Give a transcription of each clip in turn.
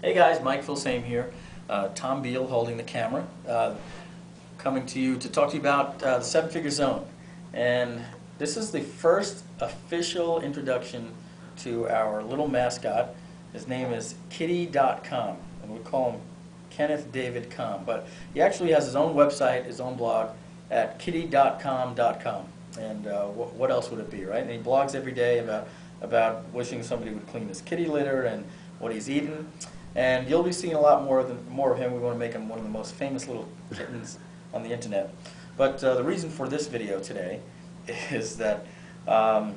Hey guys, Mike Filsame here. Tom Beal holding the camera, coming to you to talk to you about the Seven Figure Zone. And this is the first official introduction to our little mascot. His name is Kitty.com, and we call him Kenneth David Com. But he actually has his own website, his own blog at kitty.com.com. And what else would it be, right? And he blogs every day about wishing somebody would clean his kitty litter and what he's eaten. And you'll be seeing a lot more of him. We want to make him one of the most famous little kittens on the internet. But the reason for this video today is that Tom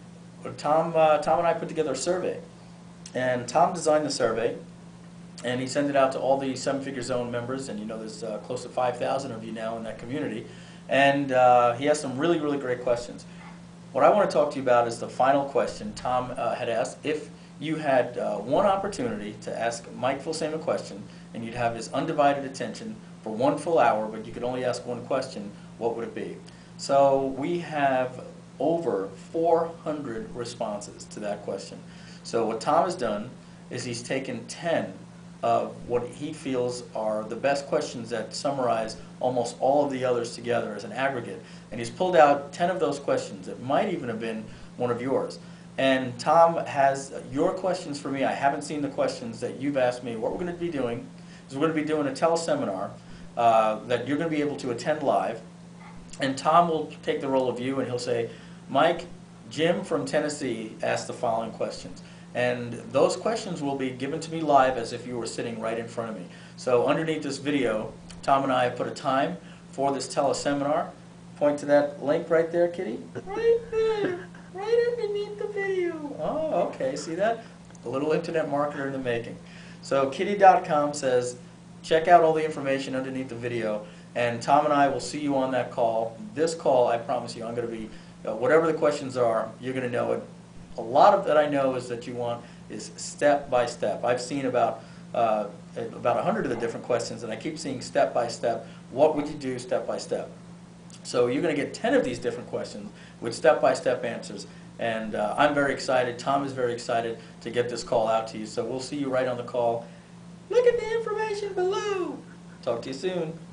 and I put together a survey. And Tom designed the survey, and he sent it out to all the Seven Figure Zone members, and you know there's close to 5,000 of you now in that community. And he has some really, really great questions. What I want to talk to you about is the final question Tom had asked. If you had one opportunity to ask Mike Filsame a question, and you'd have his undivided attention for 1 full hour, but you could only ask one question, what would it be? So we have over 400 responses to that question. So what Tom has done is he's taken 10 of what he feels are the best questions that summarize almost all of the others together as an aggregate. And he's pulled out 10 of those questions. It might even have been one of yours. And Tom has your questions for me. I haven't seen the questions that you've asked me. What we're going to be doing is we're going to be doing a teleseminar that you're going to be able to attend live. And Tom will take the role of you, and he'll say, Mike, Jim from Tennessee asked the following questions. And those questions will be given to me live as if you were sitting right in front of me. So underneath this video, Tom and I have put a time for this teleseminar. Point to that link right there, Kitty. Right there. Right underneath the video. Oh, okay. See that? A little internet marketer in the making. So kitty.com says, check out all the information underneath the video, and Tom and I will see you on that call. This call, I promise you, I'm going to be, whatever the questions are, you're going to know it. A lot of that I know is that you want is step by step. I've seen about 100 of the different questions, and I keep seeing step by step. What would you do step by step? So you're going to get 10 of these different questions with step-by-step answers. And I'm very excited. Tom is very excited to get this call out to you. So we'll see you right on the call. Look at the information below. Talk to you soon.